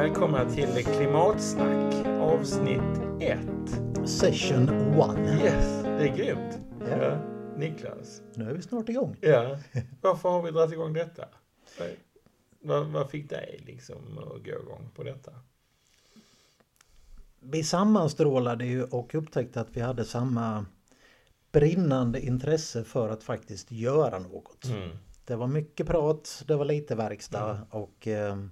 välkomna till Klimatsnack avsnitt 1. Session 1. Yes, det är grymt. Ja. Ja, Niklas. Nu är vi snart igång. Ja, varför har vi dragit igång detta? Vad fick dig liksom att gå igång på detta? Vi sammanstrålade ju och upptäckte att vi hade samma brinnande intresse för att faktiskt göra något. Mm. Det var mycket prat, det var lite verkstad och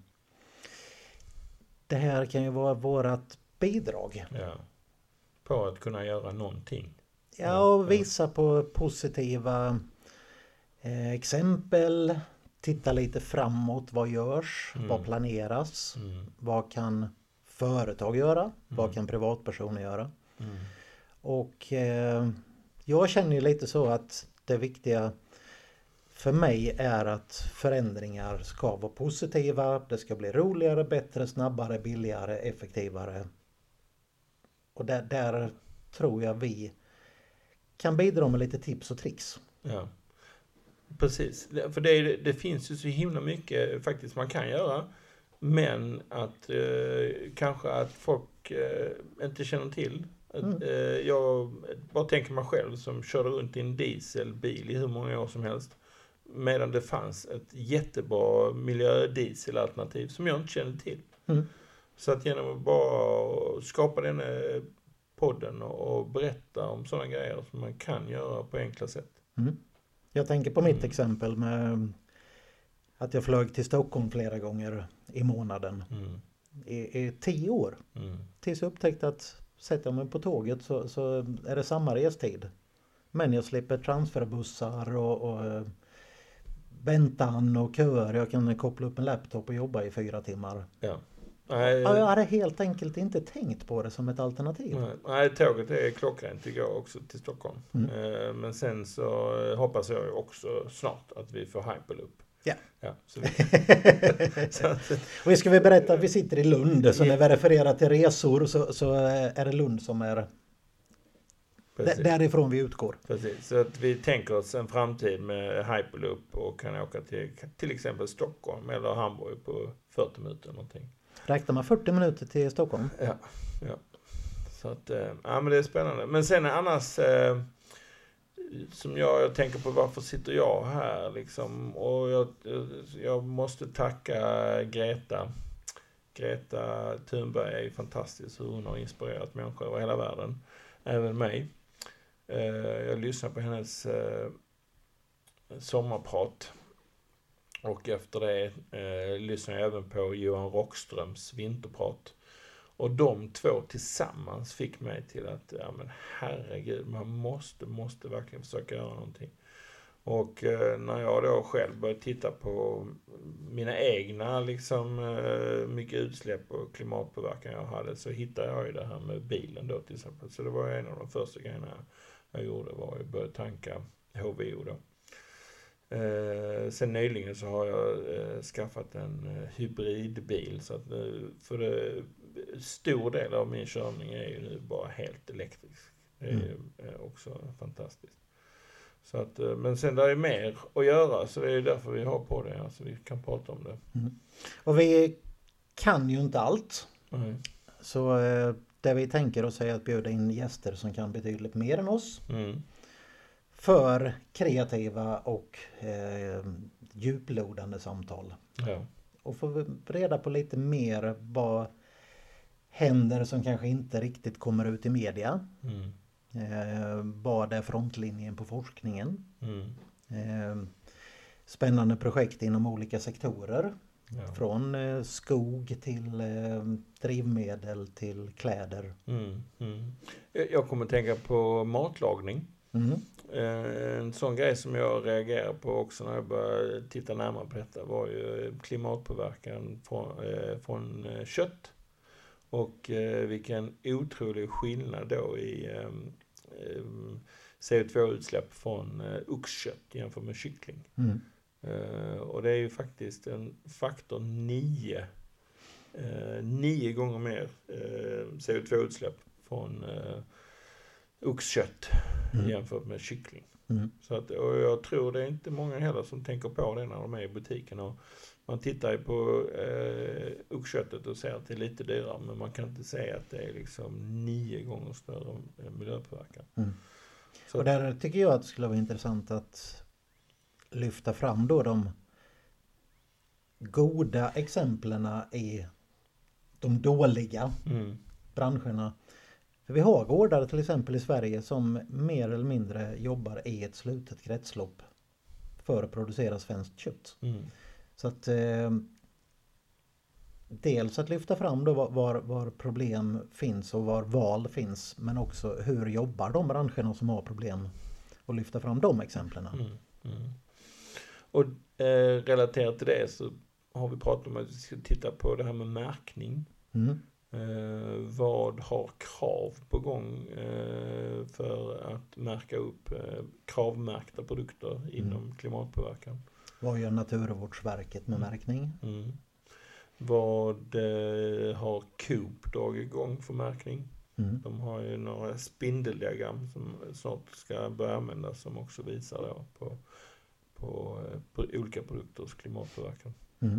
det här kan ju vara vårat bidrag. Ja, på att kunna göra någonting. Ja, och visa på positiva exempel, titta lite framåt, vad görs, vad planeras, vad kan företag göra, vad kan privatpersoner göra. Och jag känner ju lite så att det viktiga för mig är att förändringar ska vara positiva, det ska bli roligare, bättre, snabbare, billigare, effektivare. Och där tror jag vi kan bidra med lite tips och tricks. Ja, precis. För det finns ju så himla mycket faktiskt man kan göra. Men att kanske att folk inte känner till. Jag bara tänker mig själv som körde runt i en dieselbil i hur många år som helst. Medan det fanns ett jättebra miljödieselalternativ som jag inte kände till. Så att genom att bara skapa den podden och berätta om sådana grejer som man kan göra på enkla sätt. Jag tänker på mitt exempel med att jag flög till Stockholm flera gånger i månaden i 10 år. Tills jag upptäckte att sätter jag mig på tåget så är det samma restid. Men jag slipper transferbussar och väntan och köer. Jag kan koppla upp en laptop och jobba i 4 timmar. Ja. Jag hade helt enkelt inte tänkt på det som ett alternativ. Nej, tåget är klockrent igår också till Stockholm. Men sen så hoppas jag också snart att vi får Hyperloop. Ja. Så och ska vi berätta att vi sitter i Lund, så när vi refererar till resor så är det Lund som är därifrån vi utgår. Precis, så att vi tänker oss en framtid med Hyperloop och kan åka till exempel Stockholm eller Hamburg på 40 minuter någonting. Räknar man 40 minuter till Stockholm? Ja. Så att, men det är spännande. Men sen annars som jag tänker på, varför sitter jag här liksom, och jag måste tacka Greta Thunberg är fantastisk, hur hon har inspirerat människor över hela världen, även mig. Jag lyssnar på hennes sommarprat och efter det lyssnar jag även på Johan Rockströms vinterprat. Och de två tillsammans fick mig till att, men herregud, man måste verkligen försöka göra någonting. Och när jag då själv började titta på mina egna liksom, mycket utsläpp och klimatpåverkan jag hade, så hittade jag ju det här med bilen då till exempel. Så det var en av de första grejerna jag gjorde, var att börja tanka HVO då. Sen nyligen så har jag skaffat en hybridbil, så att för det stor del av min körning är ju nu bara helt elektrisk. Det är ju också fantastiskt. Så att, men sen där är mer att göra, så det är därför vi har på det, alltså vi kan prata om det. Och vi kan ju inte allt. Så det vi tänker oss är att bjuda in gäster som kan betydligt mer än oss. För kreativa och djuplodande samtal. Ja. Och få reda på lite mer vad händer som kanske inte riktigt kommer ut i media. Vad är frontlinjen på forskningen. Spännande projekt inom olika sektorer. Ja. Från skog till drivmedel till kläder. Jag kommer tänka på matlagning. En sån grej som jag reagerar på också när jag började titta närmare på detta var ju klimatpåverkan från kött. Och vilken otrolig skillnad då i CO2-utsläpp från oxkött jämfört med kyckling. Och det är ju faktiskt en faktor 9 gånger mer CO2-utsläpp från oxkött jämfört med kyckling. Så att, och jag tror det är inte många heller som tänker på det när de är i butiken och Man tittar ju på oxköttet och ser att det är lite dyrare, men man kan inte säga att det är liksom 9 gånger större miljöpåverkan. Och där tycker jag att det skulle vara intressant att lyfta fram då de goda exemplen i de dåliga branscherna. För vi har gårdar till exempel i Sverige som mer eller mindre jobbar i ett slutet kretslopp för att producera svenskt kött. Så att dels att lyfta fram då var problem finns och var val finns, men också hur jobbar de branscherna som har problem och lyfta fram de exemplen. Och relaterat till det så har vi pratat om att vi ska titta på det här med märkning. Vad har krav på gång för att märka upp kravmärkta produkter inom klimatpåverkan? Vad gör Naturvårdsverket med märkning? Vad har Coop dragit igång för märkning? De har ju några spindeldiagram som snart ska börja användas som också visar då på olika produkters klimatpåverkan.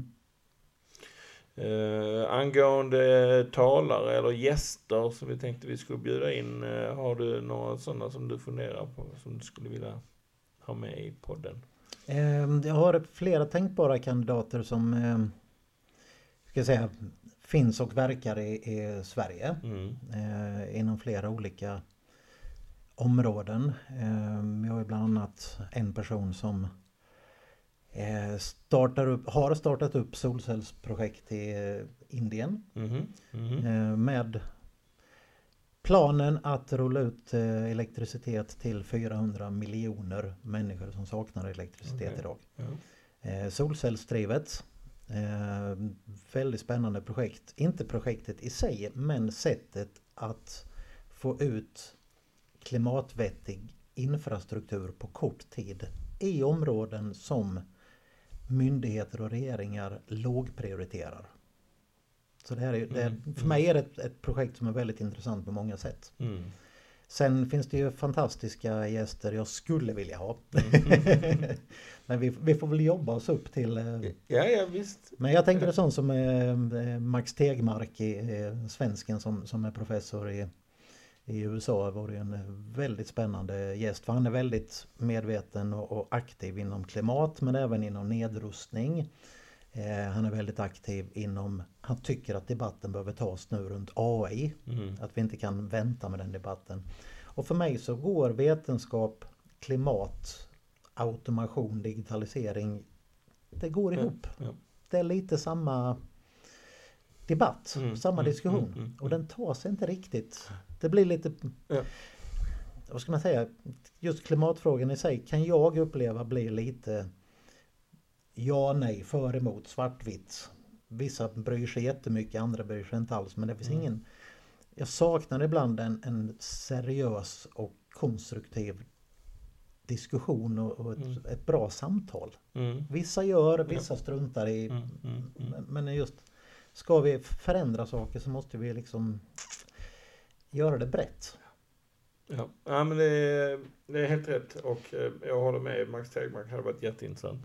Angående talare eller gäster som vi tänkte vi skulle bjuda in, har du några sådana som du funderar på som du skulle vilja ha med i podden? Jag har flera tänkbara kandidater som ska säga finns och verkar i Sverige inom flera olika områden. Vi har ju bland annat en person som har startat upp solcellsprojekt i Indien med planen att rulla ut elektricitet till 400 miljoner människor som saknar elektricitet idag. Solcellsdrivet, väldigt spännande projekt. Inte projektet i sig, men sättet att få ut klimatvettig infrastruktur på kort tid i områden som myndigheter och regeringar lågprioriterar. Så det här är, för mig är det ett projekt som är väldigt intressant på många sätt. Sen finns det ju fantastiska gäster jag skulle vilja ha. Men vi får väl jobba oss upp till... Ja, visst. Men jag tänker det sånt som Max Tegmark, svensken som är professor i USA, var en väldigt spännande gäst. För han är väldigt medveten och aktiv inom klimat, men även inom nedrustning. Han är väldigt aktiv han tycker att debatten behöver tas nu runt AI. Att vi inte kan vänta med den debatten. Och för mig så går vetenskap, klimat, automation, digitalisering, det går ihop. Det är lite samma debatt, samma diskussion. Och den tar sig inte riktigt. Det blir lite... Vad ska man säga? Just klimatfrågan i sig kan jag uppleva blir lite ja, nej, för, emot, svartvitt. Vissa bryr sig jättemycket, andra bryr sig inte alls. Men det finns ingen... Jag saknar ibland en seriös och konstruktiv diskussion och ett bra samtal. Vissa gör, vissa struntar i. Men just ska vi förändra saker så måste vi liksom göra det brett. Ja, men det är helt rätt och jag håller med. Max Tegmark hade varit jätteintressant.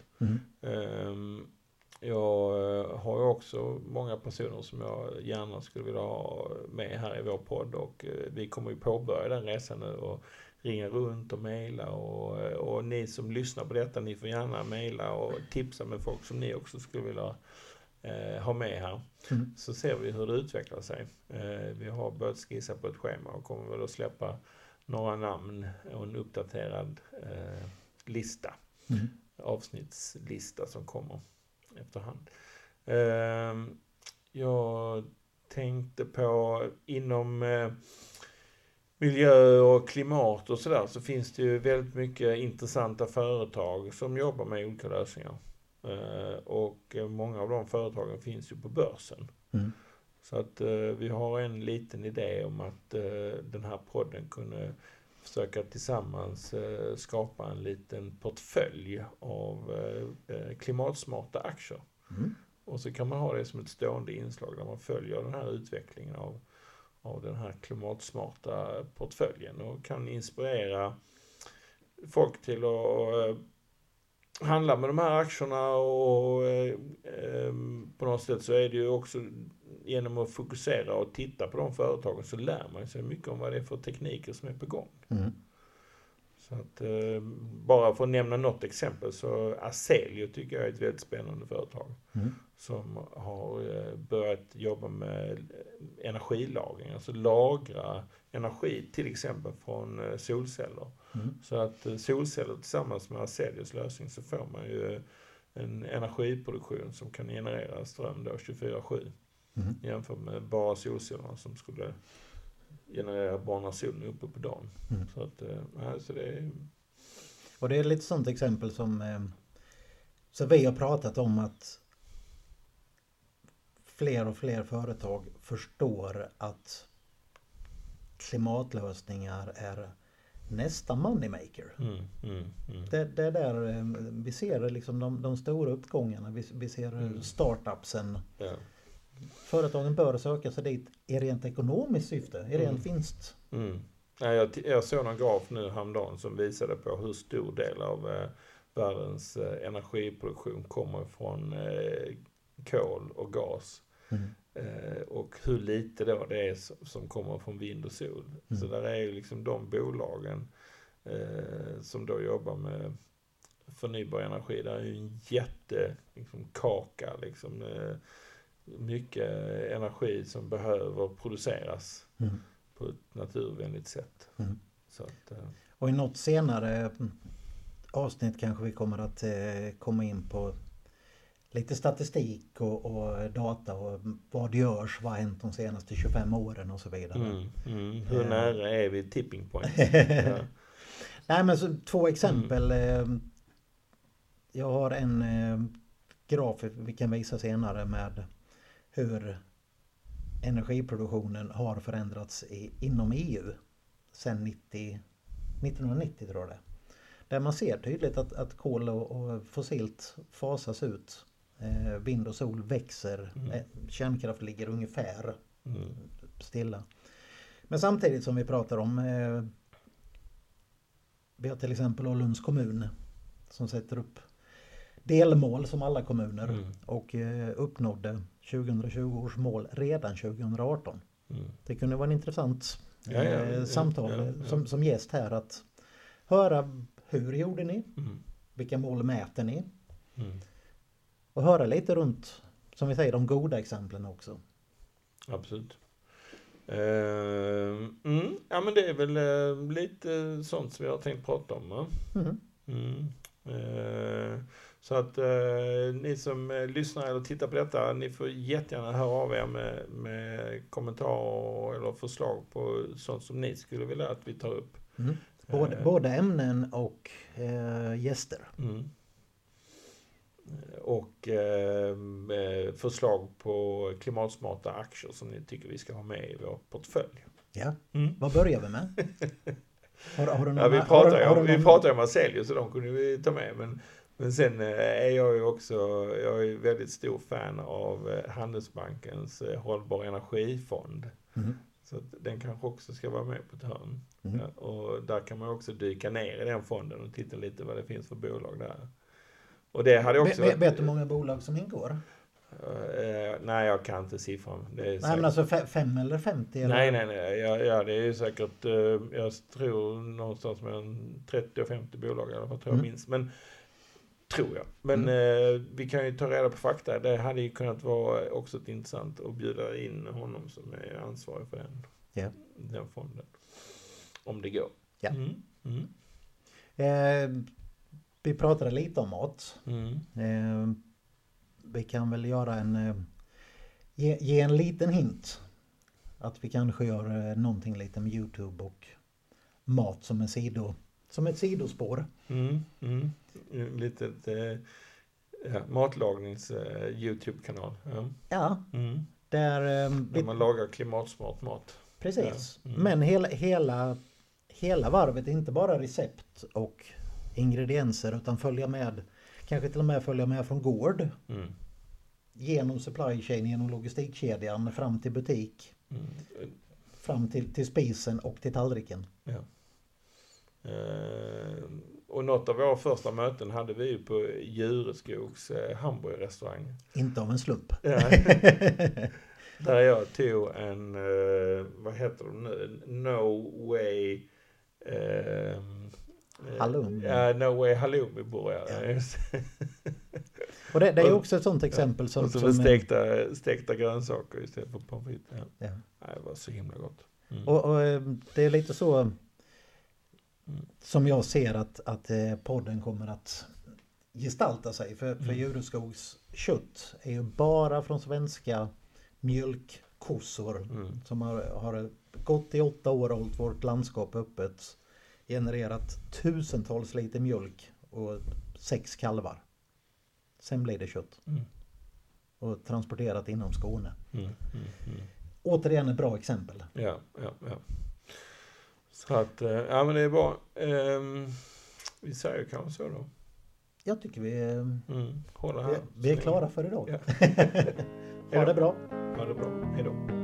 Jag har ju också många personer som jag gärna skulle vilja ha med här i vår podd och vi kommer ju påbörja den resan nu och ringa runt och mejla och ni som lyssnar på detta, ni får gärna mejla och tipsa med folk som ni också skulle vilja ha med här. Så ser vi hur det utvecklar sig. Vi har börjat skissa på ett schema och kommer väl att släppa några namn och en uppdaterad lista. Avsnittslista som kommer efterhand. Jag tänkte på inom miljö och klimat och sådär så finns det ju väldigt mycket intressanta företag som jobbar med olika lösningar. Och många av de företagen finns ju på börsen. Så att vi har en liten idé om att den här podden kunde försöka tillsammans skapa en liten portfölj av klimatsmarta aktier. Och så kan man ha det som ett stående inslag där man följer den här utvecklingen av den här klimatsmarta portföljen och kan inspirera folk till att handlar med de här aktierna och på något sätt så är det ju också genom att fokusera och titta på de företagen så lär man sig mycket om vad det är för tekniker som är på gång. Mm. Så att bara för att nämna något exempel så Aselio tycker jag är ett väldigt spännande företag som har börjat jobba med energilagring, alltså lagra energi till exempel från solceller. Så att solceller tillsammans med Aselios lösning så får man ju en energiproduktion som kan generera ström då 24/7 jämfört med bara solcellerna som skulle generera bara när solen är uppe på dagen. Så att, så det är... Och det är lite sånt exempel som så vi har pratat om att fler och fler företag förstår att klimatlösningar är nästa moneymaker. Det är där vi ser liksom de stora uppgångarna. Vi ser startupsen. Ja. Företagen bör söka sig dit i rent ekonomiskt syfte, i rent vinst. Jag såg någon graf nu häromdagen som visade på hur stor del av världens energiproduktion kommer från kol och gas. Och hur lite då det är som kommer från vind och sol. Så där är ju liksom de bolagen som då jobbar med förnybar energi. Där är ju en kaka liksom, mycket energi som behöver produceras på ett naturvänligt sätt. Så att, och i något senare avsnitt kanske vi kommer att komma in på lite statistik och data och vad görs, vad har hänt de senaste 25 åren och så vidare. Hur nära är vi tipping point? Ja. Nej, men så, 2 exempel. Jag har en graf vi kan visa senare med hur energiproduktionen har förändrats inom EU sedan 1990 tror jag det. Där man ser tydligt att kol och fossilt fasas ut. Vind och sol växer. Kärnkraft ligger ungefär stilla. Men samtidigt som vi pratar om vi har till exempel Lunds kommun som sätter upp delmål som alla kommuner och uppnådde 2020 års mål redan 2018. Det kunde vara en intressant samtal som gäst här att höra hur gjorde ni? Vilka mål mäter ni? Och höra lite runt, som vi säger, de goda exemplen också. Absolut. Ja men det är väl lite sånt som vi har tänkt prata om. Va? Så att ni som lyssnar eller tittar på detta, ni får jättegärna höra av er med kommentarer eller förslag på sånt som ni skulle vilja att vi tar upp. Både ämnen och gäster. Och förslag på klimatsmarta aktier som ni tycker vi ska ha med i vår portfölj. Ja, vad börjar vi med? Vi pratar ju om Aselio så de kunde vi ta med. Men sen är jag ju också, jag är väldigt stor fan av Handelsbankens hållbar energifond. Så att den kanske också ska vara med på ett hörn. Ja, och där kan man också dyka ner i den fonden och titta lite vad det finns för bolag där. Och det hade också vet du hur många bolag som ingår? Nej, jag kan inte siffran. Nej, men alltså 5 eller 50? Eller? Nej. Ja, det är ju säkert, jag tror någonstans mellan 30 och 50 bolag i alla fall, tror jag minst. Men tror jag. Men vi kan ju ta reda på fakta. Det hade ju kunnat vara också ett intressant att bjuda in honom som är ansvarig för den fonden. Om det går. Ja. Vi pratade lite om mat. Vi kan väl göra ge en liten hint. Att vi kanske gör någonting lite med YouTube och mat som ett sidospår. Litet matlagnings YouTube-kanal. Ja. Där man lagar klimatsmart mat. Precis. Men hela varvet är inte bara recept och ingredienser utan kanske till och med följa med från gård. Genom supply chain, genom logistikkedjan fram till butik. Fram till spisen och till tallriken. Och något av våra första möten hade vi på Djureskogs hamburgerrestaurang. Inte av en slump. Ja. Där jag tog en, vad heter de nu? No Way... halloumi. Ja, No Way halloumi-burgare. Ja. Och det är också ett sånt exempel som... Och så stekta grönsaker istället för pommes frites. Ja. Det var så himla gott. Och det är lite så som jag ser att podden kommer att gestalta sig. För Djureskogs kött är ju bara från svenska mjölkkossor som har gått i 8 år och hållit vårt landskap öppet, genererat tusentals liter mjölk och 6 kalvar. Sen blir det kött. Och transporterat inom Skåne. Återigen ett bra exempel. Ja. Så att, ja men det är bra. Vi säger kanske så då. Jag tycker håller här. Vi är klara för idag. Ja. Ha det bra. Ha det bra. Hej då.